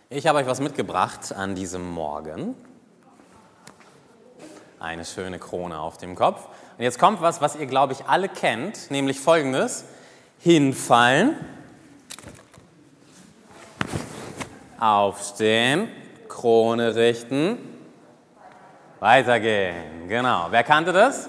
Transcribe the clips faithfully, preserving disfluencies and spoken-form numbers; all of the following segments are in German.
Ich habe euch was mitgebracht an diesem Morgen. Eine schöne Krone auf dem Kopf. Und jetzt kommt was, was ihr, glaube ich, alle kennt, nämlich Folgendes. Hinfallen, aufstehen, Krone richten, weitergehen. Genau. Wer kannte das?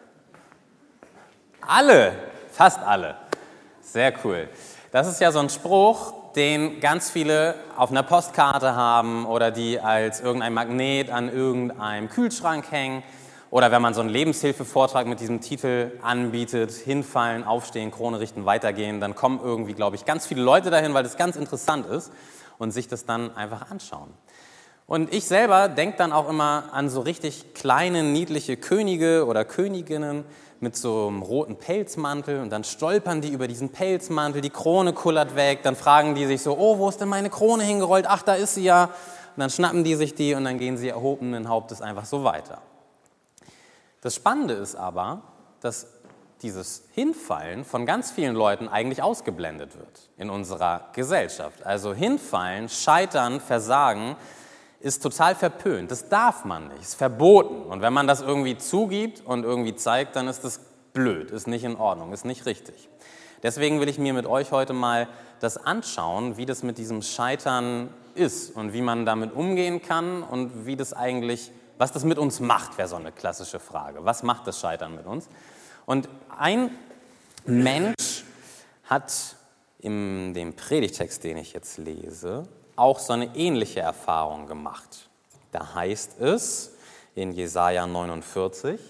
Alle, fast alle. Sehr cool. Das ist ja so ein Spruch, den ganz viele auf einer Postkarte haben oder die als irgendein Magnet an irgendeinem Kühlschrank hängen. Oder wenn man so einen Lebenshilfevortrag mit diesem Titel anbietet, hinfallen, aufstehen, Krone richten, weitergehen, dann kommen irgendwie, glaube ich, ganz viele Leute dahin, weil das ganz interessant ist und sich das dann einfach anschauen. Und ich selber denke dann auch immer an so richtig kleine, niedliche Könige oder Königinnen mit so einem roten Pelzmantel und dann stolpern die über diesen Pelzmantel, die Krone kullert weg, dann fragen die sich so, oh, wo ist denn meine Krone hingerollt? Ach, da ist sie ja. Und dann schnappen die sich die und dann gehen sie erhobenen Hauptes einfach so weiter. Das Spannende ist aber, dass dieses Hinfallen von ganz vielen Leuten eigentlich ausgeblendet wird in unserer Gesellschaft. Also hinfallen, scheitern, versagen ist total verpönt. Das darf man nicht, ist verboten. Und wenn man das irgendwie zugibt und irgendwie zeigt, dann ist das blöd, ist nicht in Ordnung, ist nicht richtig. Deswegen will ich mir mit euch heute mal das anschauen, wie das mit diesem Scheitern ist und wie man damit umgehen kann und wie das eigentlich, was das mit uns macht, wäre so eine klassische Frage. Was macht das Scheitern mit uns? Und ein Mensch hat in dem Predigtext, den ich jetzt lese, auch so eine ähnliche Erfahrung gemacht. Da heißt es in Jesaja neunundvierzig,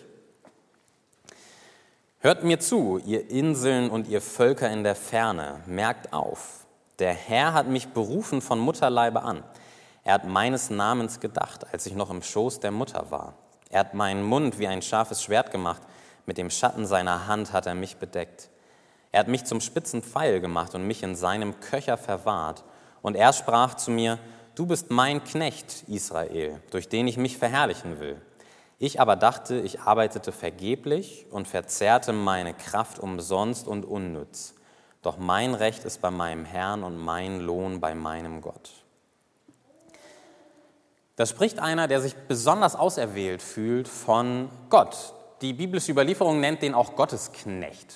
hört mir zu, ihr Inseln und ihr Völker in der Ferne, merkt auf, der Herr hat mich berufen von Mutterleibe an. Er hat meines Namens gedacht, als ich noch im Schoß der Mutter war. Er hat meinen Mund wie ein scharfes Schwert gemacht, mit dem Schatten seiner Hand hat er mich bedeckt. Er hat mich zum spitzen Pfeil gemacht und mich in seinem Köcher verwahrt. Und er sprach zu mir, du bist mein Knecht, Israel, durch den ich mich verherrlichen will. Ich aber dachte, ich arbeitete vergeblich und verzehrte meine Kraft umsonst und unnütz. Doch mein Recht ist bei meinem Herrn und mein Lohn bei meinem Gott. Da spricht einer, der sich besonders auserwählt fühlt von Gott. Die biblische Überlieferung nennt den auch Gottesknecht.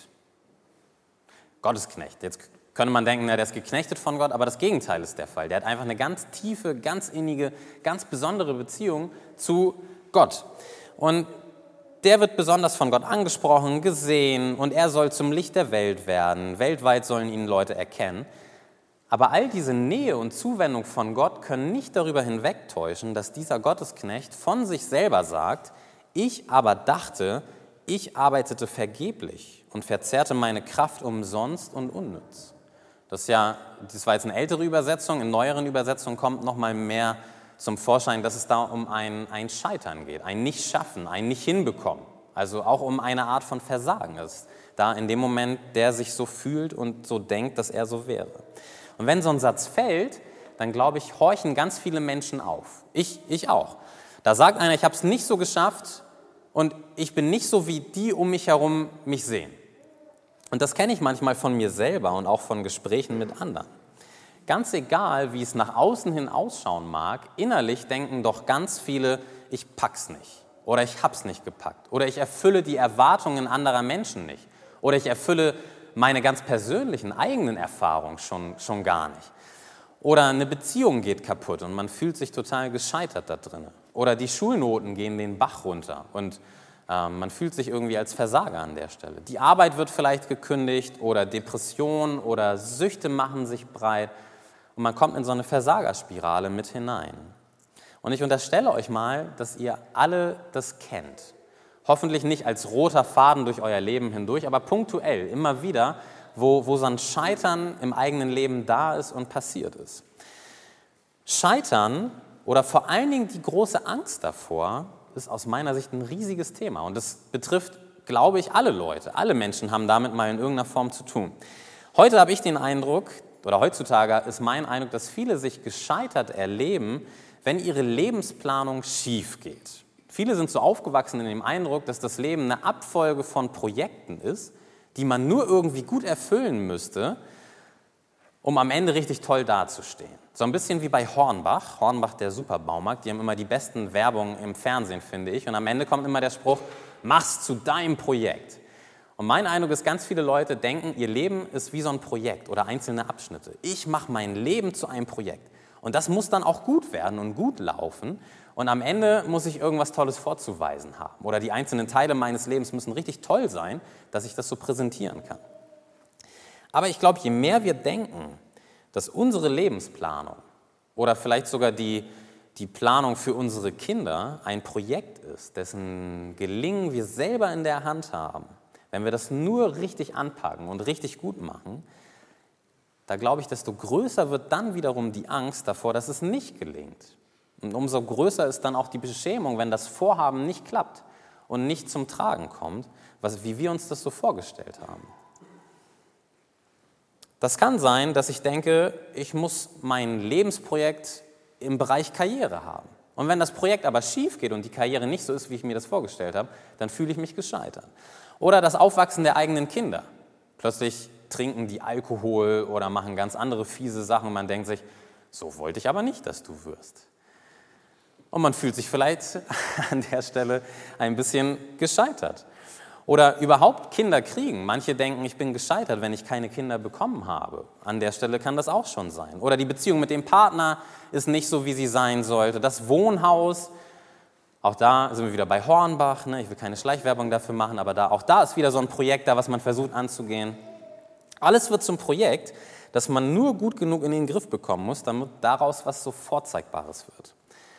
Gottesknecht, jetzt könnte man denken, na, der ist geknechtet von Gott, aber das Gegenteil ist der Fall. Der hat einfach eine ganz tiefe, ganz innige, ganz besondere Beziehung zu Gott. Und der wird besonders von Gott angesprochen, gesehen und er soll zum Licht der Welt werden. Weltweit sollen ihn Leute erkennen. Aber all diese Nähe und Zuwendung von Gott können nicht darüber hinwegtäuschen, dass dieser Gottesknecht von sich selber sagt, ich aber dachte, ich arbeitete vergeblich und verzehrte meine Kraft umsonst und unnütz. Das ist ja, das war jetzt eine ältere Übersetzung, in neueren Übersetzungen kommt noch mal mehr zum Vorschein, dass es da um ein, ein Scheitern geht, ein Nicht-Schaffen, ein Nicht-Hinbekommen. Also auch um eine Art von Versagen ist. Da in dem Moment, der sich so fühlt und so denkt, dass er so wäre. Und wenn so ein Satz fällt, dann glaube ich, horchen ganz viele Menschen auf. Ich, ich auch. Da sagt einer, ich habe es nicht so geschafft und ich bin nicht so, wie die um mich herum mich sehen. Und das kenne ich manchmal von mir selber und auch von Gesprächen mit anderen. Ganz egal, wie es nach außen hin ausschauen mag, innerlich denken doch ganz viele, ich pack's nicht oder ich hab's nicht gepackt oder ich erfülle die Erwartungen anderer Menschen nicht oder ich erfülle meine ganz persönlichen eigenen Erfahrungen schon, schon gar nicht. Oder eine Beziehung geht kaputt und man fühlt sich total gescheitert da drin. Oder die Schulnoten gehen den Bach runter und ähm, man fühlt sich irgendwie als Versager an der Stelle. Die Arbeit wird vielleicht gekündigt oder Depressionen oder Süchte machen sich breit und man kommt in so eine Versagerspirale mit hinein. Und ich unterstelle euch mal, dass ihr alle das kennt. Hoffentlich nicht als roter Faden durch euer Leben hindurch, aber punktuell, immer wieder, wo, wo so ein Scheitern im eigenen Leben da ist und passiert ist. Scheitern oder vor allen Dingen die große Angst davor ist aus meiner Sicht ein riesiges Thema. Und das betrifft, glaube ich, alle Leute. Alle Menschen haben damit mal in irgendeiner Form zu tun. Heute habe ich den Eindruck, oder heutzutage ist mein Eindruck, dass viele sich gescheitert erleben, wenn ihre Lebensplanung schief geht. Viele sind so aufgewachsen in dem Eindruck, dass das Leben eine Abfolge von Projekten ist, die man nur irgendwie gut erfüllen müsste, um am Ende richtig toll dazustehen. So ein bisschen wie bei Hornbach, Hornbach der Superbaumarkt, die haben immer die besten Werbungen im Fernsehen, finde ich. Und am Ende kommt immer der Spruch, mach's zu deinem Projekt. Und mein Eindruck ist, ganz viele Leute denken, ihr Leben ist wie so ein Projekt oder einzelne Abschnitte. Ich mache mein Leben zu einem Projekt. Und das muss dann auch gut werden und gut laufen. Und am Ende muss ich irgendwas Tolles vorzuweisen haben. Oder die einzelnen Teile meines Lebens müssen richtig toll sein, dass ich das so präsentieren kann. Aber ich glaube, je mehr wir denken, dass unsere Lebensplanung oder vielleicht sogar die, die Planung für unsere Kinder ein Projekt ist, dessen Gelingen wir selber in der Hand haben, wenn wir das nur richtig anpacken und richtig gut machen, da glaube ich, desto größer wird dann wiederum die Angst davor, dass es nicht gelingt. Und umso größer ist dann auch die Beschämung, wenn das Vorhaben nicht klappt und nicht zum Tragen kommt, was, wie wir uns das so vorgestellt haben. Das kann sein, dass ich denke, ich muss mein Lebensprojekt im Bereich Karriere haben. Und wenn das Projekt aber schief geht und die Karriere nicht so ist, wie ich mir das vorgestellt habe, dann fühle ich mich gescheitert. Oder das Aufwachsen der eigenen Kinder. Plötzlich trinken die Alkohol oder machen ganz andere fiese Sachen und man denkt sich, so wollte ich aber nicht, dass du wirst. Und man fühlt sich vielleicht an der Stelle ein bisschen gescheitert. Oder überhaupt Kinder kriegen. Manche denken, ich bin gescheitert, wenn ich keine Kinder bekommen habe. An der Stelle kann das auch schon sein. Oder die Beziehung mit dem Partner ist nicht so, wie sie sein sollte. Das Wohnhaus, auch da sind wir wieder bei Hornbach. Ne? Ich will keine Schleichwerbung dafür machen, aber da, auch da ist wieder so ein Projekt da, was man versucht anzugehen. Alles wird zum Projekt, das man nur gut genug in den Griff bekommen muss, damit daraus was so Vorzeigbares wird.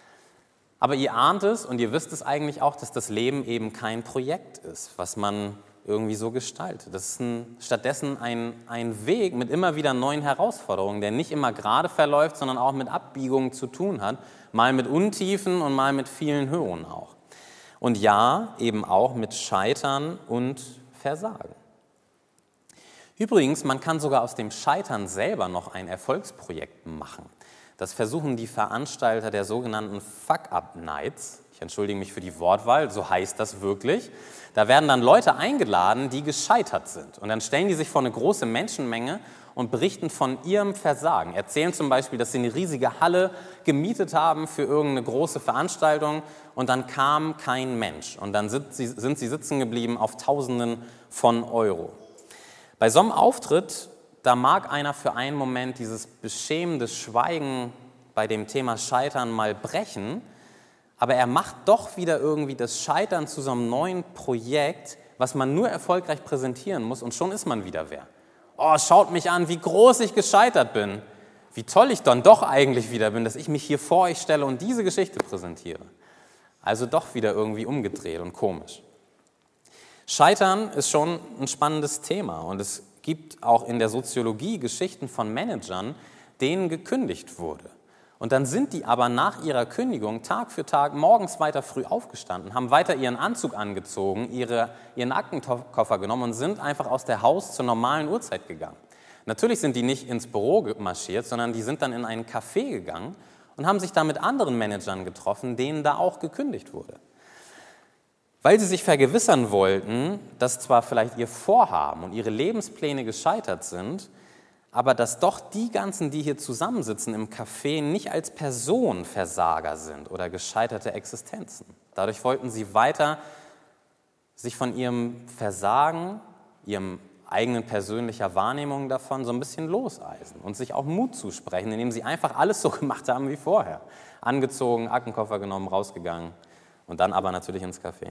Aber ihr ahnt es und ihr wisst es eigentlich auch, dass das Leben eben kein Projekt ist, was man irgendwie so gestaltet. Das ist ein, stattdessen ein, ein Weg mit immer wieder neuen Herausforderungen, der nicht immer gerade verläuft, sondern auch mit Abbiegungen zu tun hat, mal mit Untiefen und mal mit vielen Höhen auch. Und ja, eben auch mit Scheitern und Versagen. Übrigens, man kann sogar aus dem Scheitern selber noch ein Erfolgsprojekt machen. Das versuchen die Veranstalter der sogenannten Fuck-Up-Nights. Ich entschuldige mich für die Wortwahl, so heißt das wirklich. Da werden dann Leute eingeladen, die gescheitert sind. Und dann stellen die sich vor eine große Menschenmenge und berichten von ihrem Versagen. Erzählen zum Beispiel, dass sie eine riesige Halle gemietet haben für irgendeine große Veranstaltung und dann kam kein Mensch. Und dann sind sie, sind sie sitzen geblieben auf Tausenden von Euro. Bei so einem Auftritt, da mag einer für einen Moment dieses beschämende Schweigen bei dem Thema Scheitern mal brechen, aber er macht doch wieder irgendwie das Scheitern zu so einem neuen Projekt, was man nur erfolgreich präsentieren muss und schon ist man wieder wer. Oh, schaut mich an, wie groß ich gescheitert bin, wie toll ich dann doch eigentlich wieder bin, dass ich mich hier vor euch stelle und diese Geschichte präsentiere. Also doch wieder irgendwie umgedreht und komisch. Scheitern ist schon ein spannendes Thema und es gibt auch in der Soziologie Geschichten von Managern, denen gekündigt wurde. Und dann sind die aber nach ihrer Kündigung Tag für Tag morgens weiter früh aufgestanden, haben weiter ihren Anzug angezogen, ihre, ihren Aktenkoffer genommen und sind einfach aus der Haus zur normalen Uhrzeit gegangen. Natürlich sind die nicht ins Büro marschiert, sondern die sind dann in einen Café gegangen und haben sich da mit anderen Managern getroffen, denen da auch gekündigt wurde. Weil sie sich vergewissern wollten, dass zwar vielleicht ihr Vorhaben und ihre Lebenspläne gescheitert sind, aber dass doch die ganzen, die hier zusammensitzen im Café, nicht als Person Versager sind oder gescheiterte Existenzen. Dadurch wollten sie weiter sich von ihrem Versagen, ihrem eigenen persönlicher Wahrnehmung davon so ein bisschen loseisen und sich auch Mut zusprechen, indem sie einfach alles so gemacht haben wie vorher. Angezogen, Aktenkoffer genommen, rausgegangen und dann aber natürlich ins Café.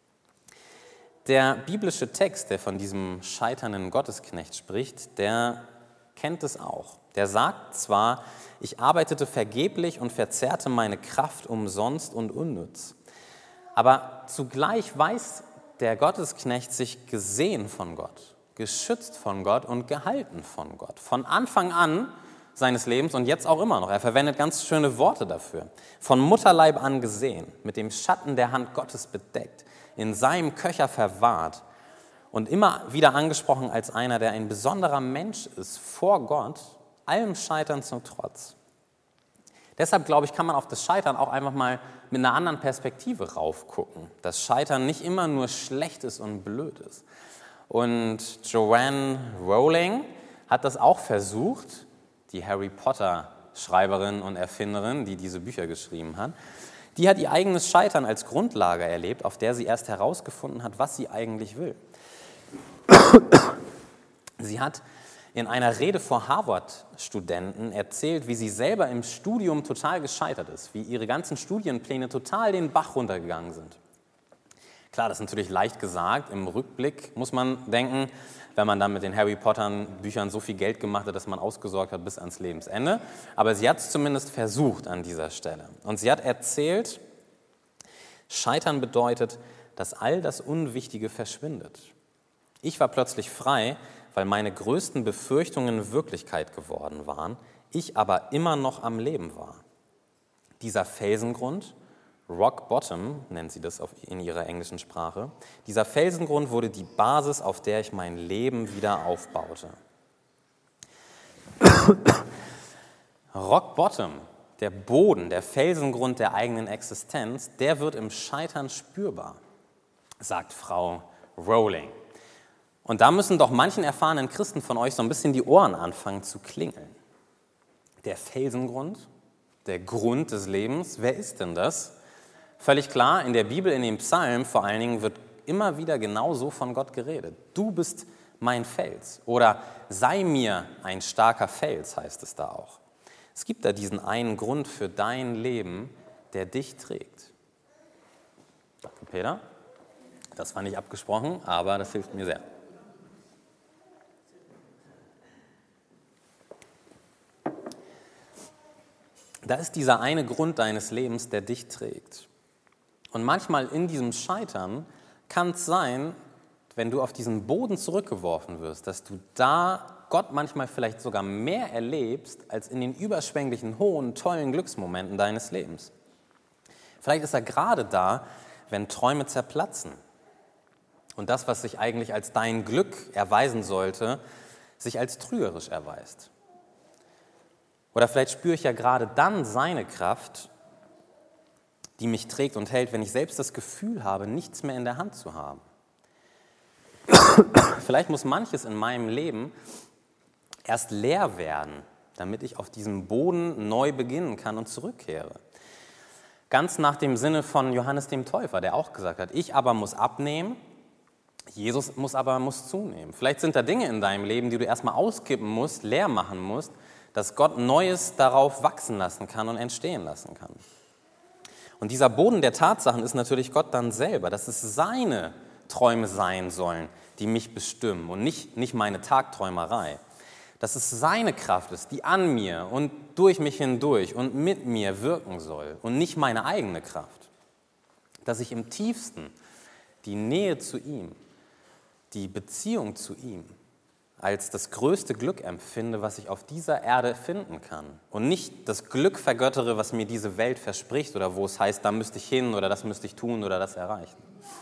Der biblische Text, der von diesem scheiternden Gottesknecht spricht, der kennt es auch. Der sagt zwar, ich arbeitete vergeblich und verzehrte meine Kraft umsonst und unnütz, aber zugleich weiß der Gottesknecht sich gesehen von Gott, geschützt von Gott und gehalten von Gott. Von Anfang an seines Lebens und jetzt auch immer noch. Er verwendet ganz schöne Worte dafür. Von Mutterleib an gesehen, mit dem Schatten der Hand Gottes bedeckt, in seinem Köcher verwahrt und immer wieder angesprochen als einer, der ein besonderer Mensch ist vor Gott, allem Scheitern zum Trotz. Deshalb, glaube ich, kann man auf das Scheitern auch einfach mal mit einer anderen Perspektive raufgucken. Dass Scheitern nicht immer nur schlecht ist und blöd ist. Und Joanne Rowling hat das auch versucht, die Harry Potter Schreiberin und Erfinderin, die diese Bücher geschrieben hat, die hat ihr eigenes Scheitern als Grundlage erlebt, auf der sie erst herausgefunden hat, was sie eigentlich will. Sie hat in einer Rede vor Harvard-Studenten erzählt, wie sie selber im Studium total gescheitert ist, wie ihre ganzen Studienpläne total den Bach runtergegangen sind. Klar, das ist natürlich leicht gesagt. Im Rückblick muss man denken, wenn man dann mit den Harry Potter-Büchern so viel Geld gemacht hat, dass man ausgesorgt hat bis ans Lebensende. Aber sie hat es zumindest versucht an dieser Stelle. Und sie hat erzählt, Scheitern bedeutet, dass all das Unwichtige verschwindet. Ich war plötzlich frei, weil meine größten Befürchtungen Wirklichkeit geworden waren, ich aber immer noch am Leben war. Dieser Felsengrund, Rock Bottom nennt sie das in ihrer englischen Sprache, dieser Felsengrund wurde die Basis, auf der ich mein Leben wieder aufbaute. Rock Bottom, der Boden, der Felsengrund der eigenen Existenz, der wird im Scheitern spürbar, sagt Frau Rowling. Und da müssen doch manchen erfahrenen Christen von euch so ein bisschen die Ohren anfangen zu klingeln. Der Felsengrund, der Grund des Lebens, wer ist denn das? Völlig klar, in der Bibel, in dem Psalm vor allen Dingen, wird immer wieder genau so von Gott geredet. Du bist mein Fels oder sei mir ein starker Fels, heißt es da auch. Es gibt da diesen einen Grund für dein Leben, der dich trägt. Danke, Peter. Das war nicht abgesprochen, aber das hilft mir sehr. Da ist dieser eine Grund deines Lebens, der dich trägt. Und manchmal in diesem Scheitern kann es sein, wenn du auf diesen Boden zurückgeworfen wirst, dass du da Gott manchmal vielleicht sogar mehr erlebst, als in den überschwänglichen, hohen, tollen Glücksmomenten deines Lebens. Vielleicht ist er gerade da, wenn Träume zerplatzen und das, was sich eigentlich als dein Glück erweisen sollte, sich als trügerisch erweist. Oder vielleicht spüre ich ja gerade dann seine Kraft, die mich trägt und hält, wenn ich selbst das Gefühl habe, nichts mehr in der Hand zu haben. Vielleicht muss manches in meinem Leben erst leer werden, damit ich auf diesem Boden neu beginnen kann und zurückkehre. Ganz nach dem Sinne von Johannes dem Täufer, der auch gesagt hat, ich aber muss abnehmen, Jesus muss aber muss zunehmen. Vielleicht sind da Dinge in deinem Leben, die du erstmal auskippen musst, leer machen musst, dass Gott Neues darauf wachsen lassen kann und entstehen lassen kann. Und dieser Boden der Tatsachen ist natürlich Gott dann selber, dass es seine Träume sein sollen, die mich bestimmen und nicht, nicht meine Tagträumerei. Dass es seine Kraft ist, die an mir und durch mich hindurch und mit mir wirken soll und nicht meine eigene Kraft. Dass ich im tiefsten die Nähe zu ihm, die Beziehung zu ihm als das größte Glück empfinde, was ich auf dieser Erde finden kann. Und nicht das Glück vergöttere, was mir diese Welt verspricht oder wo es heißt, da müsste ich hin oder das müsste ich tun oder das erreichen.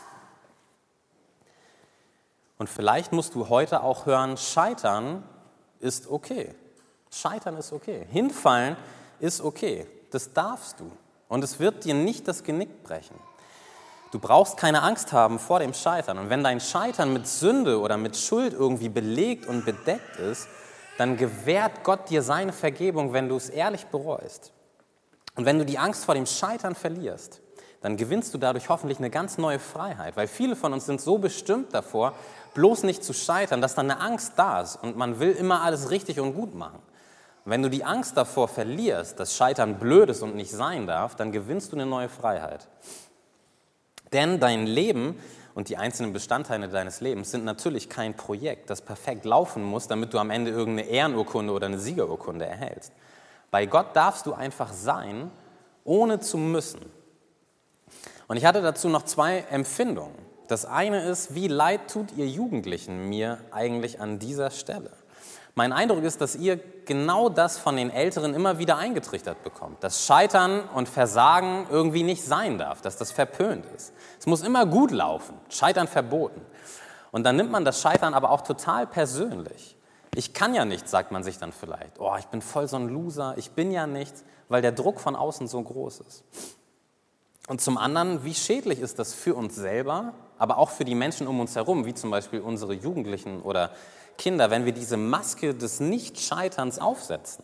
Und vielleicht musst du heute auch hören, Scheitern ist okay. Scheitern ist okay. Hinfallen ist okay. Das darfst du. Und es wird dir nicht das Genick brechen. Du brauchst keine Angst haben vor dem Scheitern. Und wenn dein Scheitern mit Sünde oder mit Schuld irgendwie belegt und bedeckt ist, dann gewährt Gott dir seine Vergebung, wenn du es ehrlich bereust. Und wenn du die Angst vor dem Scheitern verlierst, dann gewinnst du dadurch hoffentlich eine ganz neue Freiheit. Weil viele von uns sind so bestimmt davor, bloß nicht zu scheitern, dass dann eine Angst da ist und man will immer alles richtig und gut machen. Und wenn du die Angst davor verlierst, dass Scheitern blöd ist und nicht sein darf, dann gewinnst du eine neue Freiheit. Denn dein Leben und die einzelnen Bestandteile deines Lebens sind natürlich kein Projekt, das perfekt laufen muss, damit du am Ende irgendeine Ehrenurkunde oder eine Siegerurkunde erhältst. Bei Gott darfst du einfach sein, ohne zu müssen. Und ich hatte dazu noch zwei Empfindungen. Das eine ist, wie leid tut ihr Jugendlichen mir eigentlich an dieser Stelle? Mein Eindruck ist, dass ihr genau das von den Älteren immer wieder eingetrichtert bekommt. Dass Scheitern und Versagen irgendwie nicht sein darf, dass das verpönt ist. Es muss immer gut laufen, Scheitern verboten. Und dann nimmt man das Scheitern aber auch total persönlich. Ich kann ja nichts, sagt man sich dann vielleicht. Oh, ich bin voll so ein Loser, ich bin ja nichts, weil der Druck von außen so groß ist. Und zum anderen, wie schädlich ist das für uns selber, aber auch für die Menschen um uns herum, wie zum Beispiel unsere Jugendlichen oder Kinder, wenn wir diese Maske des Nichtscheiterns aufsetzen.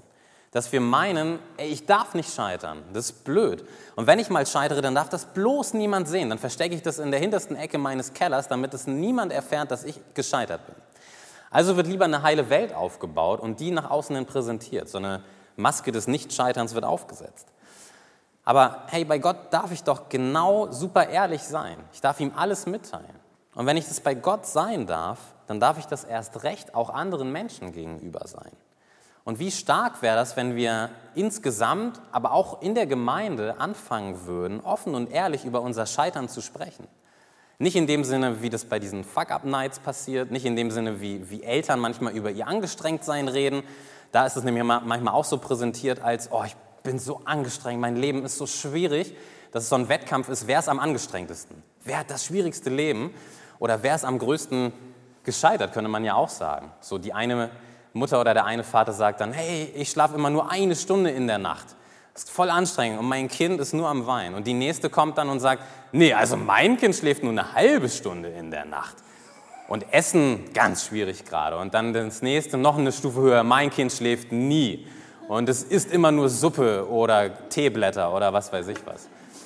Dass wir meinen, ey, ich darf nicht scheitern, das ist blöd. Und wenn ich mal scheitere, dann darf das bloß niemand sehen. Dann verstecke ich das in der hintersten Ecke meines Kellers, damit es niemand erfährt, dass ich gescheitert bin. Also wird lieber eine heile Welt aufgebaut und die nach außen hin präsentiert. So eine Maske des Nichtscheiterns wird aufgesetzt. Aber hey, bei Gott darf ich doch genau super ehrlich sein. Ich darf ihm alles mitteilen. Und wenn ich das bei Gott sein darf, dann darf ich das erst recht auch anderen Menschen gegenüber sein. Und wie stark wäre das, wenn wir insgesamt, aber auch in der Gemeinde anfangen würden, offen und ehrlich über unser Scheitern zu sprechen. Nicht in dem Sinne, wie das bei diesen Fuck-Up-Nights passiert, nicht in dem Sinne, wie, wie Eltern manchmal über ihr Angestrengtsein reden. Da ist es nämlich manchmal auch so präsentiert als, oh, ich bin so angestrengt, mein Leben ist so schwierig, dass es so ein Wettkampf ist, wer ist am angestrengtesten? Wer hat das schwierigste Leben? Oder wer ist am größten gescheitert, könnte man ja auch sagen. So die eine Mutter oder der eine Vater sagt dann, hey, ich schlafe immer nur eine Stunde in der Nacht. Das ist voll anstrengend und mein Kind ist nur am Weinen. Und die nächste kommt dann und sagt, nee, also mein Kind schläft nur eine halbe Stunde in der Nacht. Und Essen, ganz schwierig gerade. Und dann das nächste, noch eine Stufe höher, mein Kind schläft nie. Und es isst immer nur Suppe oder Teeblätter oder was weiß ich was.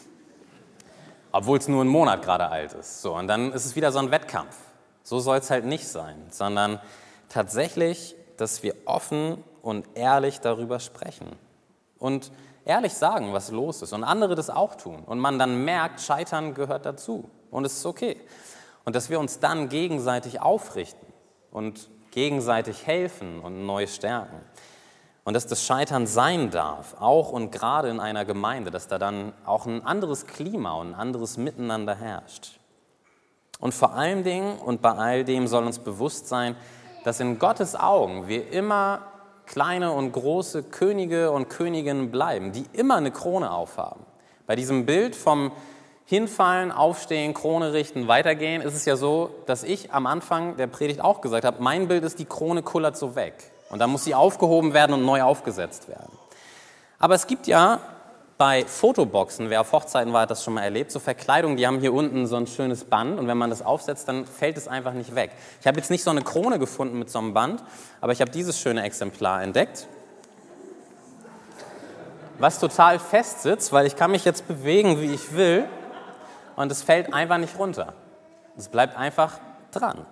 Obwohl es nur einen Monat gerade alt ist. So, und dann ist es wieder so ein Wettkampf. So soll es halt nicht sein, sondern tatsächlich, dass wir offen und ehrlich darüber sprechen und ehrlich sagen, was los ist und andere das auch tun und man dann merkt, Scheitern gehört dazu und es ist okay. Und dass wir uns dann gegenseitig aufrichten und gegenseitig helfen und neu stärken. Und dass das Scheitern sein darf, auch und gerade in einer Gemeinde, dass da dann auch ein anderes Klima und ein anderes Miteinander herrscht. Und vor allen Dingen und bei all dem soll uns bewusst sein, dass in Gottes Augen wir immer kleine und große Könige und Königinnen bleiben, die immer eine Krone aufhaben. Bei diesem Bild vom Hinfallen, Aufstehen, Krone richten, weitergehen, ist es ja so, dass ich am Anfang der Predigt auch gesagt habe, mein Bild ist, die Krone kullert so weg. Und dann muss sie aufgehoben werden und neu aufgesetzt werden. Aber es gibt ja bei Fotoboxen, wer auf Hochzeiten war, hat das schon mal erlebt, so Verkleidungen, die haben hier unten so ein schönes Band und wenn man das aufsetzt, dann fällt es einfach nicht weg. Ich habe jetzt nicht so eine Krone gefunden mit so einem Band, aber ich habe dieses schöne Exemplar entdeckt, was total fest sitzt, weil ich kann mich jetzt bewegen, wie ich will und es fällt einfach nicht runter. Es bleibt einfach dran.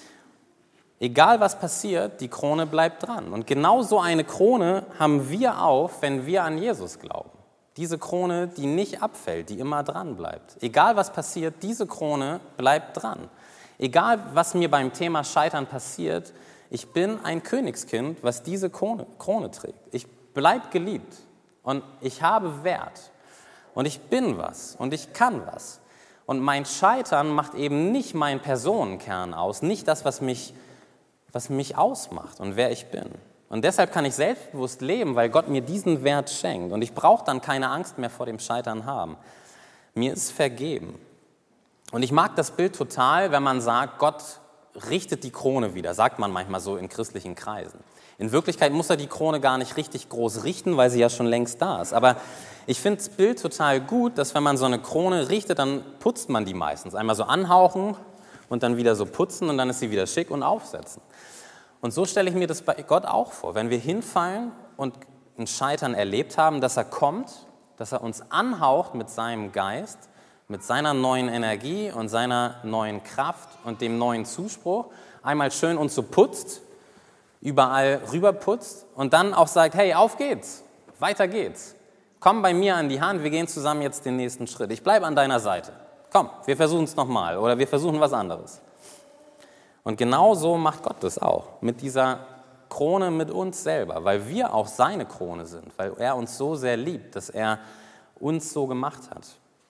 Egal was passiert, die Krone bleibt dran. Und genau so eine Krone haben wir auf, wenn wir an Jesus glauben. Diese Krone, die nicht abfällt, die immer dran bleibt. Egal was passiert, diese Krone bleibt dran. Egal was mir beim Thema Scheitern passiert, ich bin ein Königskind, was diese Krone, Krone trägt. Ich bleibe geliebt und ich habe Wert und ich bin was und ich kann was. Und mein Scheitern macht eben nicht meinen Personenkern aus, nicht das, was mich, was mich ausmacht und wer ich bin. Und deshalb kann ich selbstbewusst leben, weil Gott mir diesen Wert schenkt. Und ich brauche dann keine Angst mehr vor dem Scheitern haben. Mir ist vergeben. Und ich mag das Bild total, wenn man sagt, Gott richtet die Krone wieder, sagt man manchmal so in christlichen Kreisen. In Wirklichkeit muss er die Krone gar nicht richtig groß richten, weil sie ja schon längst da ist. Aber ich finde das Bild total gut, dass wenn man so eine Krone richtet, dann putzt man die meistens. Einmal so anhauchen und dann wieder so putzen und dann ist sie wieder schick und aufsetzen. Und so stelle ich mir das bei Gott auch vor, wenn wir hinfallen und ein Scheitern erlebt haben, dass er kommt, dass er uns anhaucht mit seinem Geist, mit seiner neuen Energie und seiner neuen Kraft und dem neuen Zuspruch, einmal schön uns so putzt, überall rüber putzt und dann auch sagt, hey, auf geht's, weiter geht's. Komm bei mir an die Hand, wir gehen zusammen jetzt den nächsten Schritt. Ich bleibe an deiner Seite. Komm, wir versuchen es nochmal oder wir versuchen was anderes. Und genau so macht Gott das auch, mit dieser Krone mit uns selber, weil wir auch seine Krone sind, weil er uns so sehr liebt, dass er uns so gemacht hat.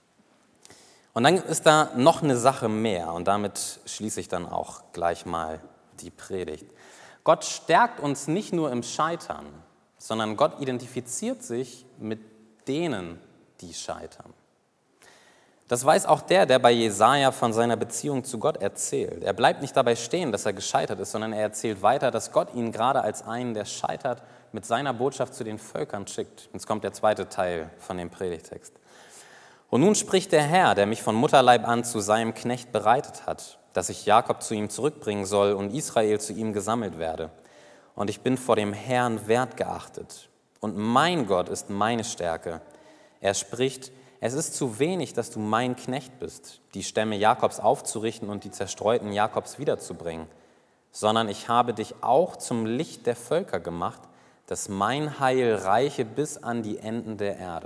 Und dann ist da noch eine Sache mehr und damit schließe ich dann auch gleich mal die Predigt. Gott stärkt uns nicht nur im Scheitern, sondern Gott identifiziert sich mit denen, die scheitern. Das weiß auch der, der bei Jesaja von seiner Beziehung zu Gott erzählt. Er bleibt nicht dabei stehen, dass er gescheitert ist, sondern er erzählt weiter, dass Gott ihn gerade als einen, der scheitert, mit seiner Botschaft zu den Völkern schickt. Jetzt kommt der zweite Teil von dem Predigtext. Und nun spricht der Herr, der mich von Mutterleib an zu seinem Knecht bereitet hat, dass ich Jakob zu ihm zurückbringen soll und Israel zu ihm gesammelt werde. Und ich bin vor dem Herrn wertgeachtet. und mein Gott ist meine Stärke. Er spricht, es ist zu wenig, dass du mein Knecht bist, die Stämme Jakobs aufzurichten und die zerstreuten Jakobs wiederzubringen, sondern ich habe dich auch zum Licht der Völker gemacht, dass mein Heil reiche bis an die Enden der Erde.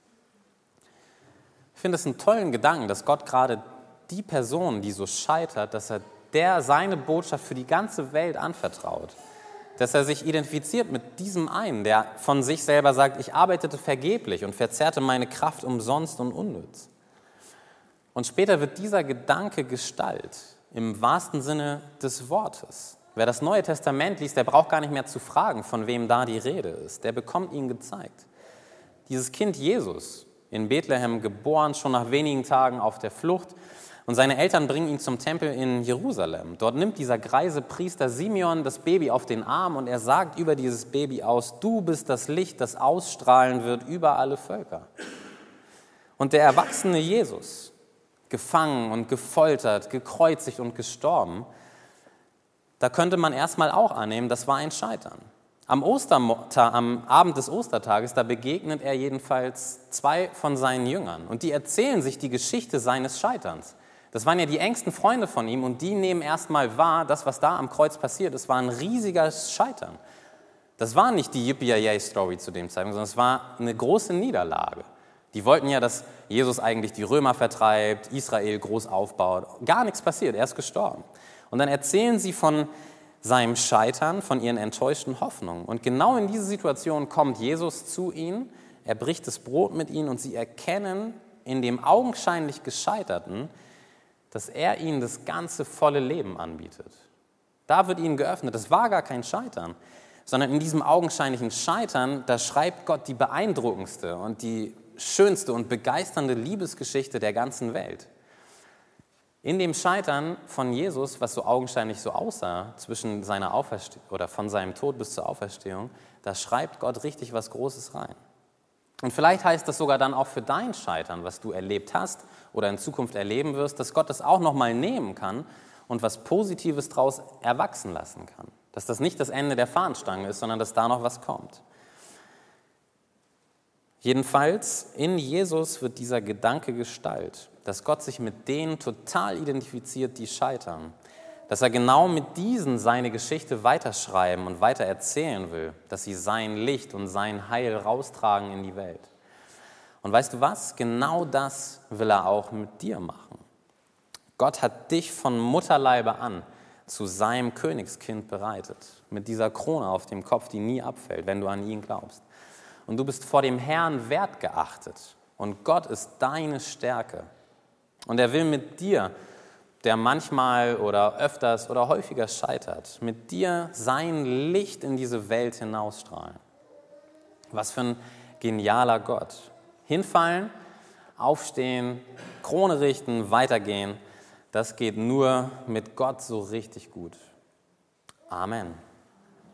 Ich finde es einen tollen Gedanken, dass Gott gerade die Person, die so scheitert, dass er der seine Botschaft für die ganze Welt anvertraut. Dass er sich identifiziert mit diesem einen, der von sich selber sagt, ich arbeitete vergeblich und verzehrte meine Kraft umsonst und unnütz. Und später wird dieser Gedanke Gestalt, im wahrsten Sinne des Wortes. Wer das Neue Testament liest, der braucht gar nicht mehr zu fragen, von wem da die Rede ist. Der bekommt ihn gezeigt. Dieses Kind Jesus, in Bethlehem geboren, schon nach wenigen Tagen auf der Flucht, und seine Eltern bringen ihn zum Tempel in Jerusalem. Dort nimmt dieser greise Priester Simeon das Baby auf den Arm und er sagt über dieses Baby aus, du bist das Licht, das ausstrahlen wird über alle Völker. Und der erwachsene Jesus, gefangen und gefoltert, gekreuzigt und gestorben, da könnte man erstmal auch annehmen, das war ein Scheitern. Am, Ostermota, am Abend des Ostertages, da begegnet er jedenfalls zwei von seinen Jüngern und die erzählen sich die Geschichte seines Scheiterns. Das waren ja die engsten Freunde von ihm und die nehmen erstmal wahr, das, was da am Kreuz passiert ist, war ein riesiges Scheitern. Das war nicht die Yippie-Yay-Story zu dem Zeitpunkt, sondern es war eine große Niederlage. Die wollten ja, dass Jesus eigentlich die Römer vertreibt, Israel groß aufbaut. Gar nichts passiert, er ist gestorben. Und dann erzählen sie von seinem Scheitern, von ihren enttäuschten Hoffnungen. Und genau in diese Situation kommt Jesus zu ihnen, er bricht das Brot mit ihnen und sie erkennen in dem augenscheinlich Gescheiterten, dass er ihnen das ganze volle Leben anbietet. Da wird ihnen geöffnet. Das war gar kein Scheitern, sondern in diesem augenscheinlichen Scheitern, da schreibt Gott die beeindruckendste und die schönste und begeisternde Liebesgeschichte der ganzen Welt. In dem Scheitern von Jesus, was so augenscheinlich so aussah, zwischen seiner Auferstehung oder von seinem Tod bis zur Auferstehung, da schreibt Gott richtig was Großes rein. Und vielleicht heißt das sogar dann auch für dein Scheitern, was du erlebt hast oder in Zukunft erleben wirst, dass Gott das auch nochmal nehmen kann und was Positives daraus erwachsen lassen kann. Dass das nicht das Ende der Fahnenstange ist, sondern dass da noch was kommt. Jedenfalls, in Jesus wird dieser Gedanke Gestalt, dass Gott sich mit denen total identifiziert, die scheitern. Dass er genau mit diesen seine Geschichte weiterschreiben und weiter erzählen will, dass sie sein Licht und sein Heil raustragen in die Welt. Und weißt du was? Genau das will er auch mit dir machen. Gott hat dich von Mutterleibe an zu seinem Königskind bereitet, mit dieser Krone auf dem Kopf, die nie abfällt, wenn du an ihn glaubst. Und du bist vor dem Herrn wertgeachtet und Gott ist deine Stärke. Und er will mit dir, der manchmal oder öfters oder häufiger scheitert, mit dir sein Licht in diese Welt hinausstrahlen. Was für ein genialer Gott. Hinfallen, aufstehen, Krone richten, weitergehen, das geht nur mit Gott so richtig gut. Amen.